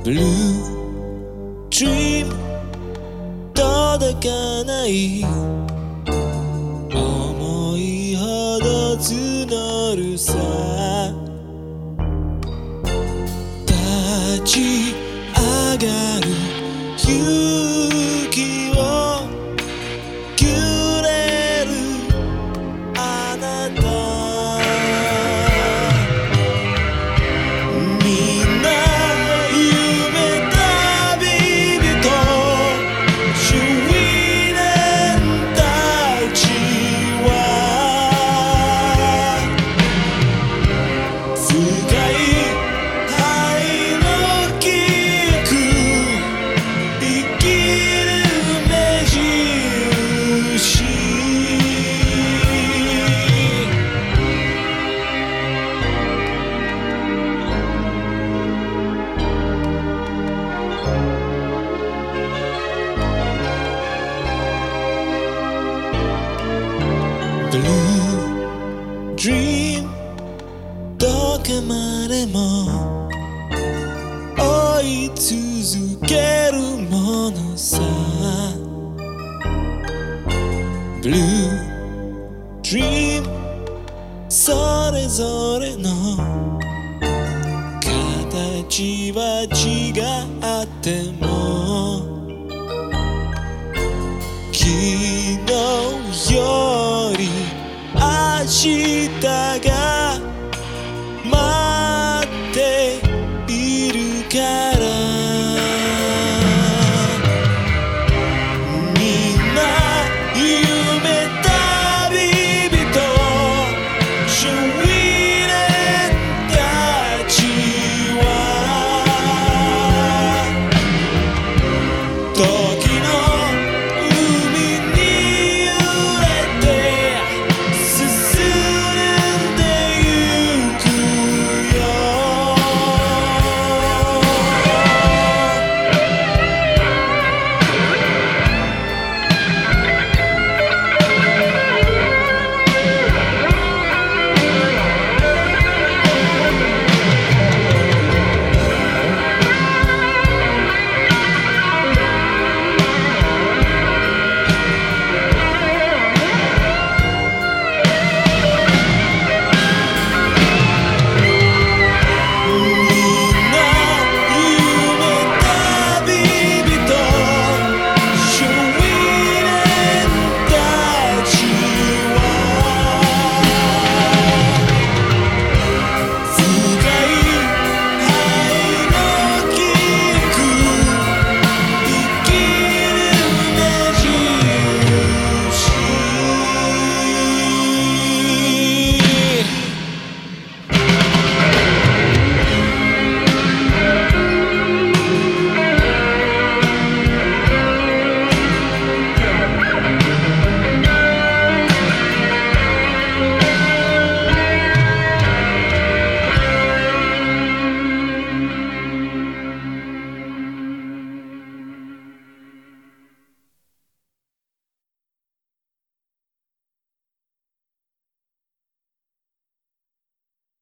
Blue Dream 届かない思いほど募るさ立ち上がる勇気をくれるあなたみんな夢旅人シュイレンたちは深い愛の記憶生きる目印Blue Dream どこまでも追い続けるものさ Blue Dream それぞれの形は違っても昨日より明日